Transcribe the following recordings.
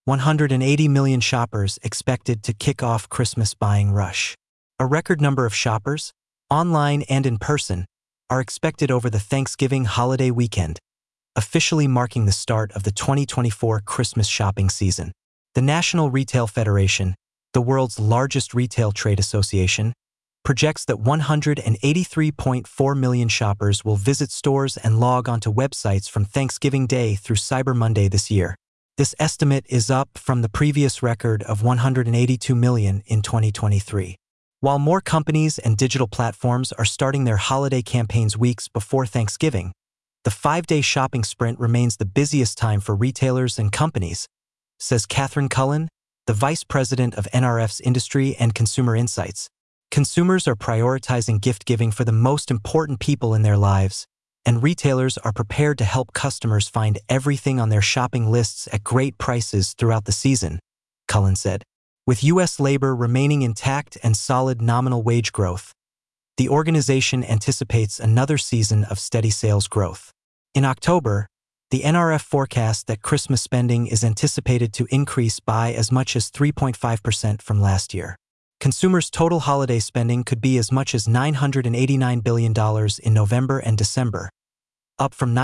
180 million shoppers expected to kick off Christmas buying rush. A record number of shoppers, online and in person, are expected over the Thanksgiving holiday weekend, officially marking the start of the 2024 Christmas shopping season. The National Retail Federation, the world's largest retail trade association, projects that 183.4 million shoppers will visit stores and log onto websites from Thanksgiving Day through Cyber Monday this year. This estimate is up from the previous record of 182 million in 2023. While more companies and digital platforms are starting their holiday campaigns weeks before Thanksgiving, the 5-day shopping sprint remains the busiest time for retailers and companies, says Catherine Cullen, the Vice President of NRF's Industry and Consumer Insights. Consumers are prioritizing gift-giving for the most important people in their lives, and retailers are prepared to help customers find everything on their shopping lists at great prices throughout the season, Cullen said. With U.S. labor remaining intact and solid nominal wage growth, the organization anticipates another season of steady sales growth. In October, the NRF forecasts that Christmas spending is anticipated to increase by as much as 3.5% from last year. Consumers' total holiday spending could be as much as $989 billion in November and December, up from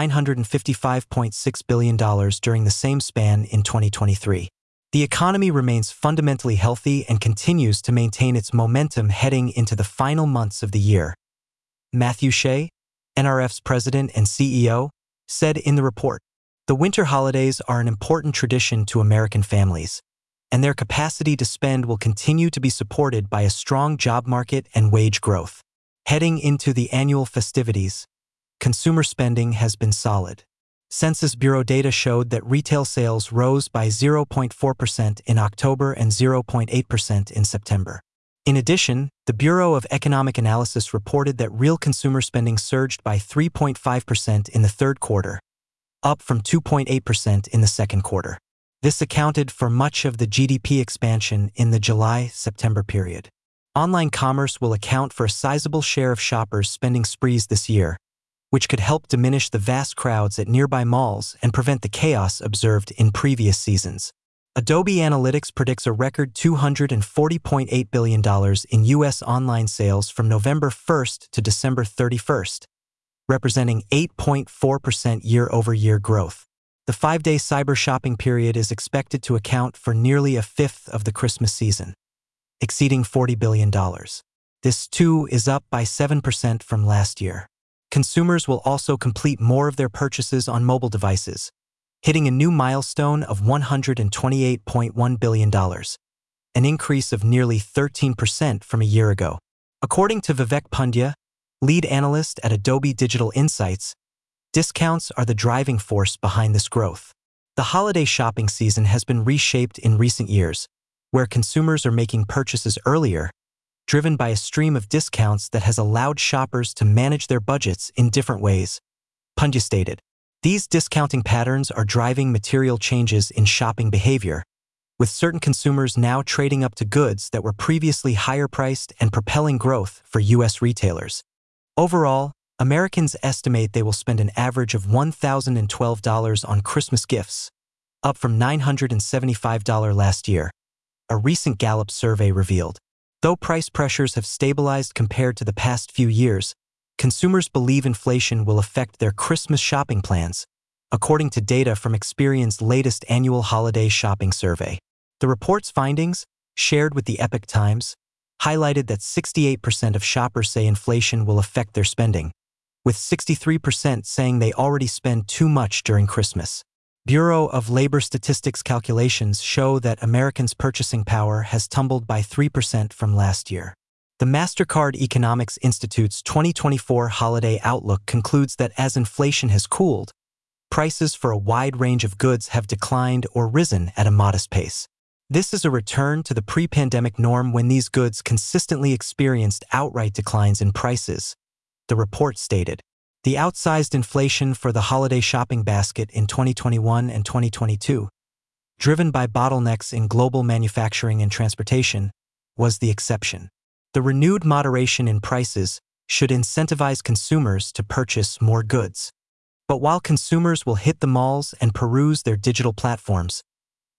$955.6 billion during the same span in 2023. The economy remains fundamentally healthy and continues to maintain its momentum heading into the final months of the year. Matthew Shea, NRF's president and CEO, said in the report, "The winter holidays are an important tradition to American families, and their capacity to spend will continue to be supported by a strong job market and wage growth. Heading into the annual festivities, consumer spending has been solid." Census Bureau data showed that retail sales rose by 0.4% in October and 0.8% in September. In addition, the Bureau of Economic Analysis reported that real consumer spending surged by 3.5% in the third quarter, up from 2.8% in the second quarter. This accounted for much of the GDP expansion in the July-September period. Online commerce will account for a sizable share of shoppers' spending sprees this year, which could help diminish the vast crowds at nearby malls and prevent the chaos observed in previous seasons. Adobe Analytics predicts a record $240.8 billion in U.S. online sales from November 1st to December 31st, representing 8.4% year-over-year growth. The 5-day cyber shopping period is expected to account for nearly a fifth of the Christmas season, exceeding $40 billion. This, too, is up by 7% from last year. Consumers will also complete more of their purchases on mobile devices, hitting a new milestone of $128.1 billion, an increase of nearly 13% from a year ago. According to Vivek Pandya, lead analyst at Adobe Digital Insights, discounts are the driving force behind this growth. The holiday shopping season has been reshaped in recent years, where consumers are making purchases earlier, driven by a stream of discounts that has allowed shoppers to manage their budgets in different ways. Pandya stated, "These discounting patterns are driving material changes in shopping behavior, with certain consumers now trading up to goods that were previously higher priced and propelling growth for U.S. retailers. Overall, Americans estimate they will spend an average of $1,012 on Christmas gifts, up from $975 last year, a recent Gallup survey revealed. Though price pressures have stabilized compared to the past few years, consumers believe inflation will affect their Christmas shopping plans, according to data from Experian's latest annual holiday shopping survey. The report's findings, shared with the Epoch Times, highlighted that 68% of shoppers say inflation will affect their spending, with 63% saying they already spend too much during Christmas. Bureau of Labor Statistics calculations show that Americans' purchasing power has tumbled by 3% from last year. The MasterCard Economics Institute's 2024 holiday outlook concludes that as inflation has cooled, prices for a wide range of goods have declined or risen at a modest pace. This is a return to the pre-pandemic norm when these goods consistently experienced outright declines in prices, the report stated. The outsized inflation for the holiday shopping basket in 2021 and 2022, driven by bottlenecks in global manufacturing and transportation, was the exception. The renewed moderation in prices should incentivize consumers to purchase more goods. But while consumers will hit the malls and peruse their digital platforms,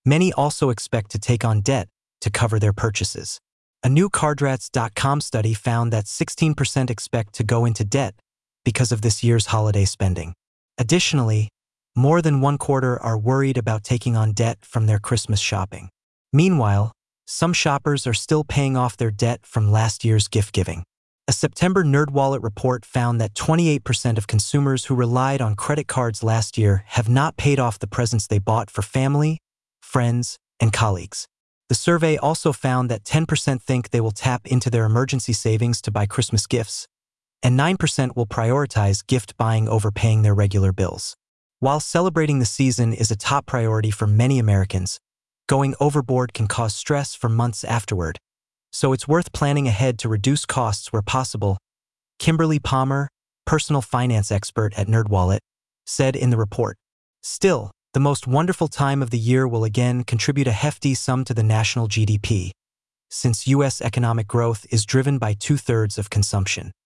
Many also expect to take on debt to cover their purchases. A new Cardrats.com study found that 16% expect to go into debt because of this year's holiday spending. Additionally, more than 1/4 are worried about taking on debt from their Christmas shopping. Meanwhile, some shoppers are still paying off their debt from last year's gift giving. A September NerdWallet report found that 28% of consumers who relied on credit cards last year have not paid off the presents they bought for family, friends, and colleagues. The survey also found that 10% think they will tap into their emergency savings to buy Christmas gifts, and 9% will prioritize gift buying over paying their regular bills. While celebrating the season is a top priority for many Americans, going overboard can cause stress for months afterward, so it's worth planning ahead to reduce costs where possible, Kimberly Palmer, personal finance expert at NerdWallet, said in the report. Still, the most wonderful time of the year will again contribute a hefty sum to the national GDP, since U.S. economic growth is driven by 2/3 of consumption.